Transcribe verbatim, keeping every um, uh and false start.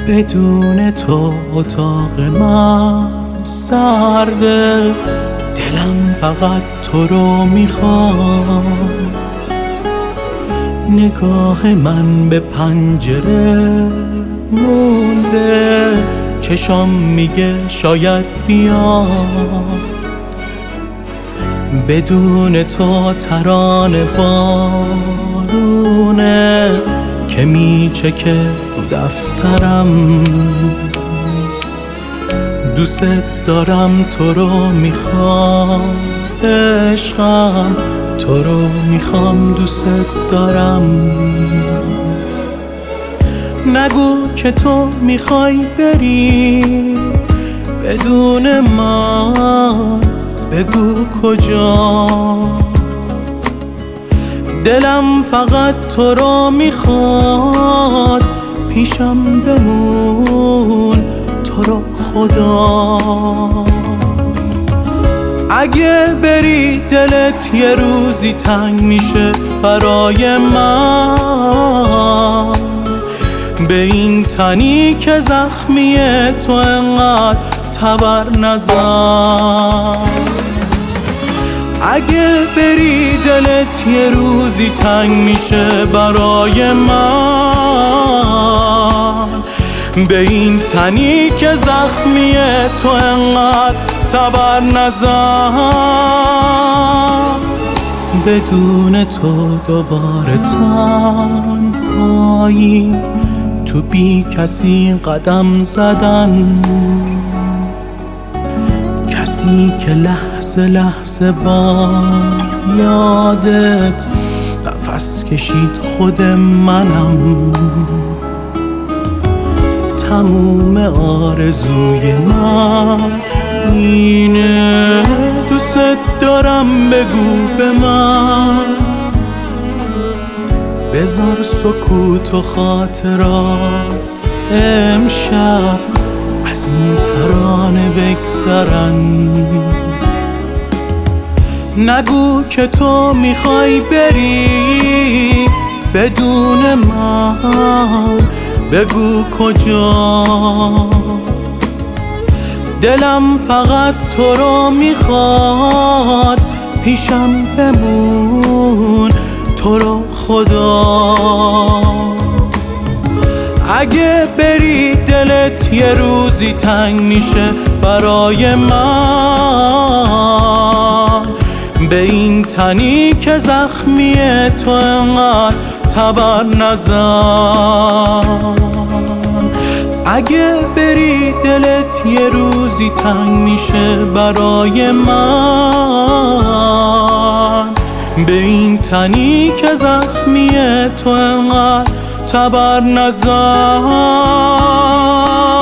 بدون تو اتاق من سرده، دلم فقط تو رو میخواد. نگاه من به پنجره مونده، چشام میگه شاید بیاد. بدون تو ترانه بارونه که میچکه رو دفترم. دوست دارم تو رو میخوام عشقم، تو رو میخوام دوست دارم. نگو که تو میخوای بری بدون من، بگو کجا. دلم فقط تو رو میخواد، پیشم بمون تو رو خدا. اگه بری دلت یه روزی تنگ میشه برای من، به این تنی که زخمیه تو انقدر تبر نزن. اگه بری دلت یه روزی تنگ میشه برای من، به این تنی که زخمیه تو انقدر تبر نزن. بدون تو دوباره تنهایی، تو بی کسی قدم زدن. کسی که لحظه لحظه با یادت نفس کشید خود منم. تموم آرزوی من اینه، دوست دارم بگو به من. بذار سکوت و خاطرات امشب از این ترانه بگذرن. نگو که تو میخوای بری بدون من، بگو کجا. دلم فقط تو رو میخواد، پیشم بمون تو رو خدا. اگه بری دلت یه روزی تنگ میشه برای من، به این تنی که زخمیه تو انقدر تبر نزن. اگه بری دلت یه روزی تنگ میشه برای من، به این تنی که زخمیه تو انقدر تبر نزن.